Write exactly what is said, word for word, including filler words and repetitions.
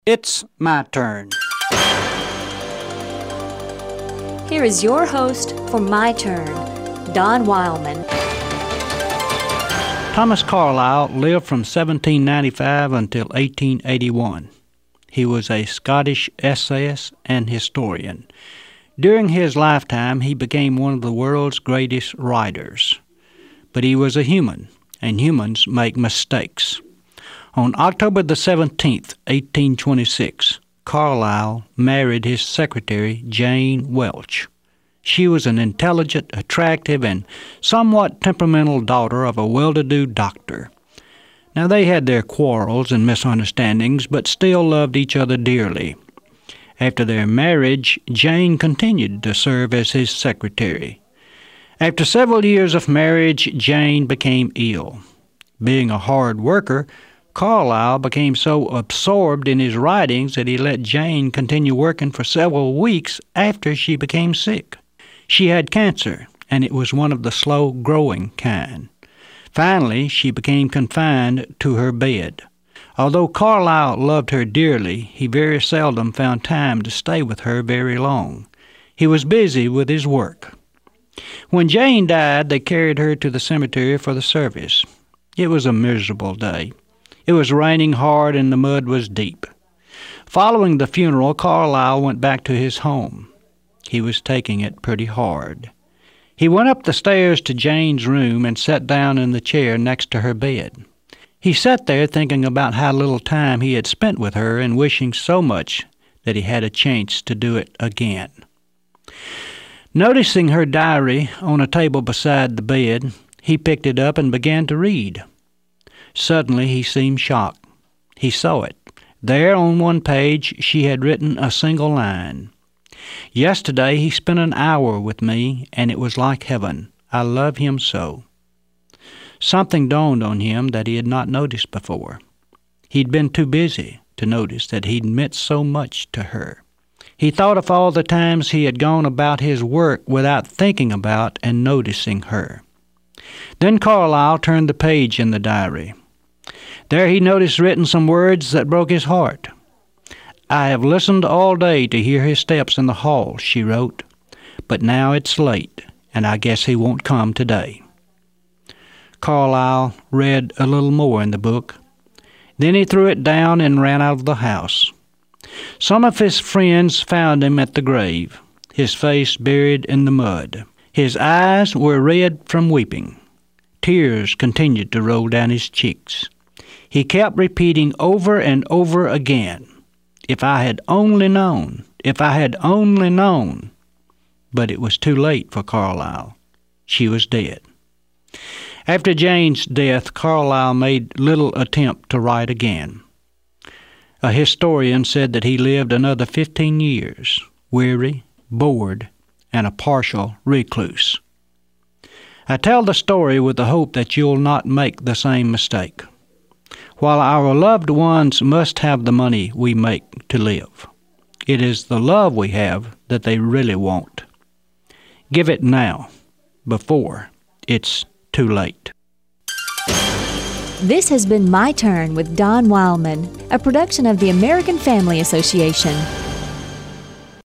It's my turn. Here is your host for My Turn, Don Wildman. Thomas Carlyle lived from seventeen ninety-five until eighteen eighty-one. He was a Scottish essayist and historian. During his lifetime, he became one of the world's greatest writers. But he was a human, and humans make mistakes. On October the seventeenth, eighteen twenty-six, Carlyle married his secretary, Jane Welch. She was an intelligent, attractive, and somewhat temperamental daughter of a well-to-do doctor. Now, they had their quarrels and misunderstandings, but still loved each other dearly. After their marriage, Jane continued to serve as his secretary. After several years of marriage, Jane became ill. Being a hard worker, Carlyle became so absorbed in his writings that he let Jane continue working for several weeks after she became sick. She had cancer, and it was one of the slow-growing kind. Finally, she became confined to her bed. Although Carlyle loved her dearly, he very seldom found time to stay with her very long. He was busy with his work. When Jane died, they carried her to the cemetery for the service. It was a miserable day. It was raining hard and the mud was deep. Following the funeral, Carlyle went back to his home. He was taking it pretty hard. He went up the stairs to Jane's room and sat down in the chair next to her bed. He sat there thinking about how little time he had spent with her and wishing so much that he had a chance to do it again. Noticing her diary on a table beside the bed, he picked it up and began to read. Suddenly he seemed shocked. He saw it. There on one page she had written a single line. "Yesterday he spent an hour with me, and it was like heaven. I love him so." Something dawned on him that he had not noticed before. He'd been too busy to notice that he'd meant so much to her. He thought of all the times he had gone about his work without thinking about and noticing her. Then Carlyle turned the page in the diary. There he noticed written some words that broke his heart. "I have listened all day to hear his steps in the hall," she wrote, "but now it's late, and I guess he won't come today." Carlyle read a little more in the book. Then he threw it down and ran out of the house. Some of his friends found him at the grave, his face buried in the mud. His eyes were red from weeping. Tears continued to roll down his cheeks. He kept repeating over and over again, "If I had only known, if I had only known." But it was too late for Carlyle. She was dead. After Jane's death, Carlyle made little attempt to write again. A historian said that he lived another fifteen years, weary, bored, and a partial recluse. I tell the story with the hope that you'll not make the same mistake. While our loved ones must have the money we make to live, it is the love we have that they really want. Give it now, before it's too late. This has been My Turn with Don Wildman, a production of the American Family Association.